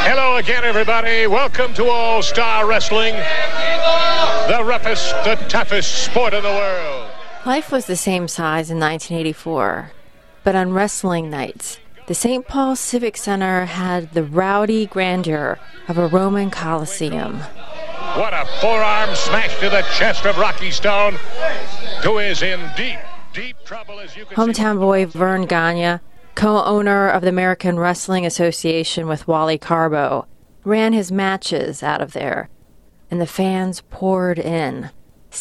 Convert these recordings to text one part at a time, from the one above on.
Hello again, everybody. Welcome to All-Star Wrestling, the roughest, the toughest sport in the world. Life was the same size in 1984, but on wrestling nights, the St. Paul Civic Center had the rowdy grandeur of a Roman Colosseum. What a forearm smash to the chest of Rocky Stone, who is in deep, deep trouble, as you can Hometown see. boy Vern Gagne, co-owner of the American Wrestling Association with Wally Carbo, ran his matches out of there, and the fans poured in,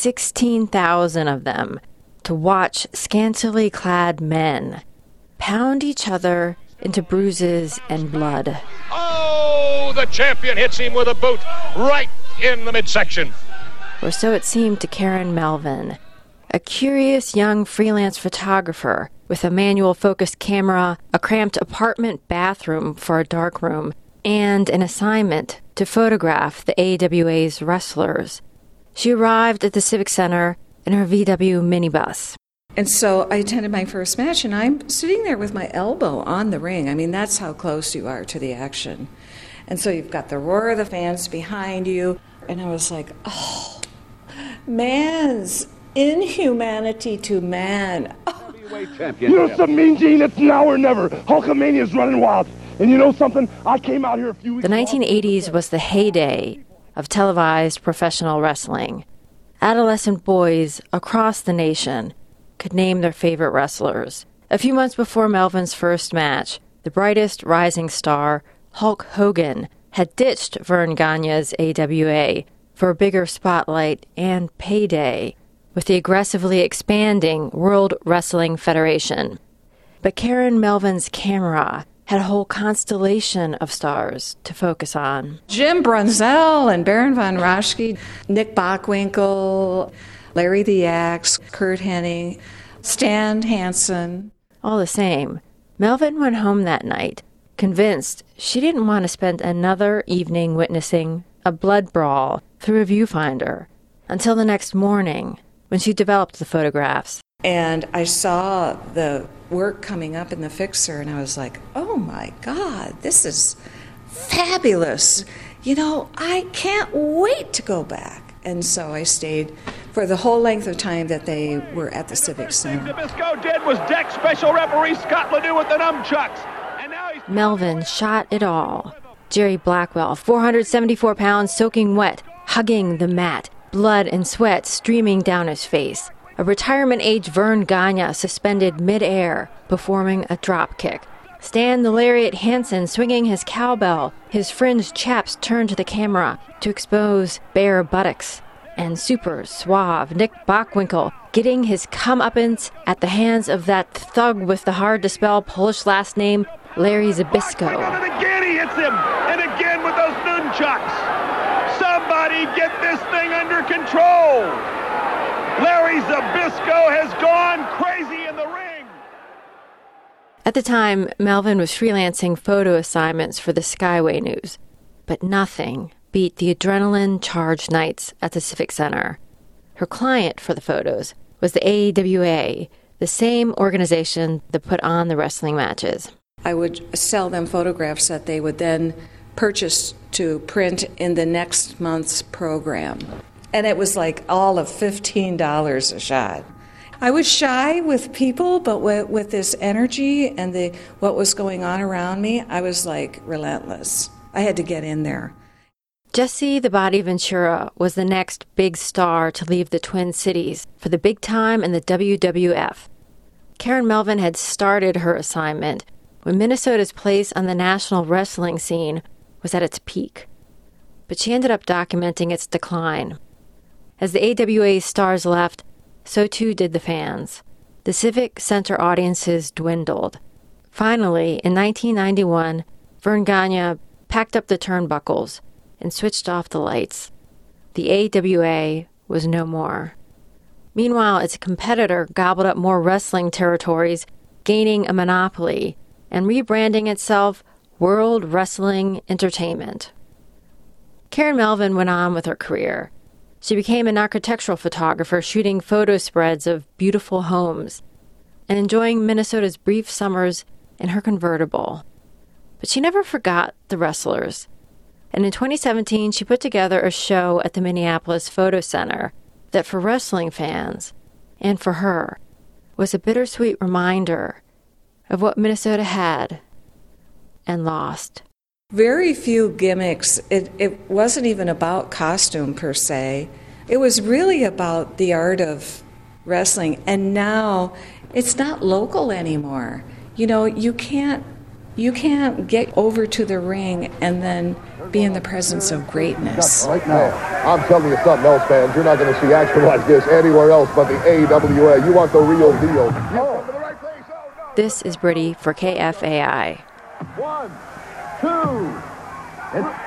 16,000 of them, to watch scantily clad men pound each other into bruises and blood. Oh, the champion hits him with a boot right in the midsection. Or so it seemed to Karen Melvin, a curious young freelance photographer with a manual-focused camera, a cramped apartment bathroom for a darkroom, and an assignment to photograph the AWA's wrestlers. She arrived at the Civic Center in her VW minibus. And so I attended my first match, and I'm sitting there with my elbow on the ring. I mean, that's how close you are to the action. And so you've got the roar of the fans behind you, and I was like, oh, man's inhumanity to man. You know something, Mean Gene? It's now or never. Hulkamania's running wild. And you know something? I came out here a few weeks The 1980s was the heyday of televised professional wrestling. Adolescent boys across the nation could name their favorite wrestlers. A few months before Melvin's first match, the brightest rising star, Hulk Hogan, had ditched Vern Gagne's AWA for a bigger spotlight and payday with the aggressively expanding World Wrestling Federation. But Karen Melvin's camera had a whole constellation of stars to focus on. Jim Brunzell and Baron von Raschke, Nick Bockwinkel, Larry the Axe, Kurt Hennig, Stan Hansen. All the same, Melvin went home that night, convinced she didn't want to spend another evening witnessing a blood brawl through a viewfinder, until the next morning, when she developed the photographs. And I saw the work coming up in the fixer, and I was like, oh my God, this is fabulous. You know, I can't wait to go back. And so I stayed for the whole length of time that they were at the Civic Center. Zbyszko did was deck special referee Scott Ledoux with the nunchucks. And now he's... Melvin shot it all. Jerry Blackwell, 474 pounds, soaking wet, hugging the mat, blood and sweat streaming down his face. A retirement-age Vern Gagne suspended mid-air, performing a drop kick. Stan the Lariat Hansen swinging his cowbell, his fringed chaps turned to the camera to expose bare buttocks. And super suave Nick Bockwinkel getting his comeuppance at the hands of that thug with the hard-to-spell Polish last name, Larry Zbyszko. And again he hits him, and again with those nunchucks. Somebody get this thing under control. Larry Zbyszko has gone crazy in the ring. At the time, Melvin was freelancing photo assignments for the Skyway News, but nothing beat the adrenaline-charged nights at the Civic Center. Her client for the photos was the AWA, the same organization that put on the wrestling matches. I would sell them photographs that they would then purchase to print in the next month's program. And it was like all of $15 a shot. I was shy with people, but with this energy and what was going on around me, I was like relentless. I had to get in there. Jesse the Body Ventura was the next big star to leave the Twin Cities for the big time in the WWF. Karen Melvin had started her assignment when Minnesota's place on the national wrestling scene was at its peak. But she ended up documenting its decline. As the AWA stars left, so too did the fans. The Civic Center audiences dwindled. Finally, in 1991, Vern Gagne packed up the turnbuckles and switched off the lights. The AWA was no more. Meanwhile, its competitor gobbled up more wrestling territories, gaining a monopoly and rebranding itself World Wrestling Entertainment. Karen Melvin went on with her career. She became an architectural photographer, shooting photo spreads of beautiful homes and enjoying Minnesota's brief summers in her convertible. But she never forgot the wrestlers. And in 2017, she put together a show at the Minneapolis Photo Center that for wrestling fans, and for her, was a bittersweet reminder of what Minnesota had and lost. Very few gimmicks. It wasn't even about costume per se. It was really about the art of wrestling. And now it's not local anymore. You know, you can't get over to the ring and then be in the presence of greatness. Right now, I'm telling you something else, fans. You're not going to see action like this anywhere else but the AWA. You want the real deal. This is Brittany for KFAI. 1, 2, it's